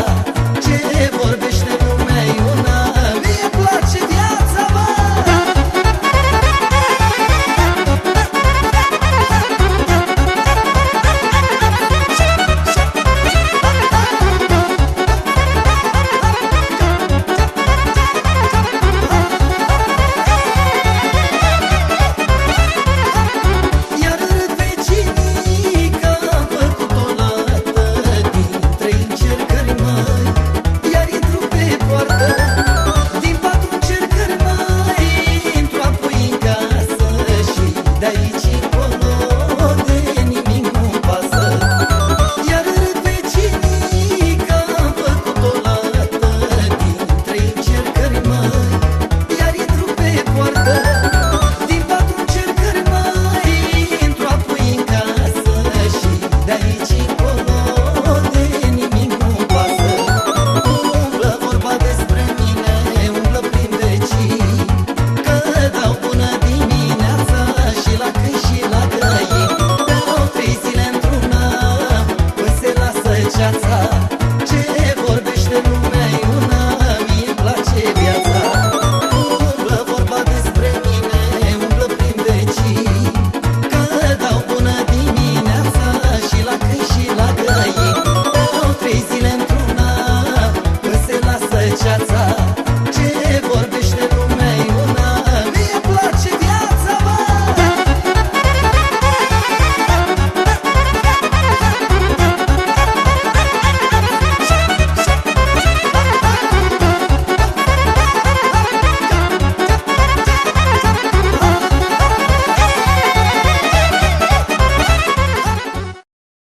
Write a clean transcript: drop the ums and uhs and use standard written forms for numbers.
Ce vorbește lumea e una, mie-mi place viața, mă. Iar râd vecinii că am făcut o lată dintre încercări, măi, iar intru pe poartă. Din 4 încercări, măi, intru apoi în casă și de aici încolo de nimic nu-mi pasă. Iar râd vecinii că am făcut o lată dintre încercări, măi, iar intru pe poartă. Din 4 încercări, măi, intru apoi în casă și de aici încolo de nimic nu-mi pasă. Umblă vorba despre mine, umblă prin vecini, că dau bună dimineața și la câini și la găini. Beau 3 zile într-una, până se lasă ceața. Ce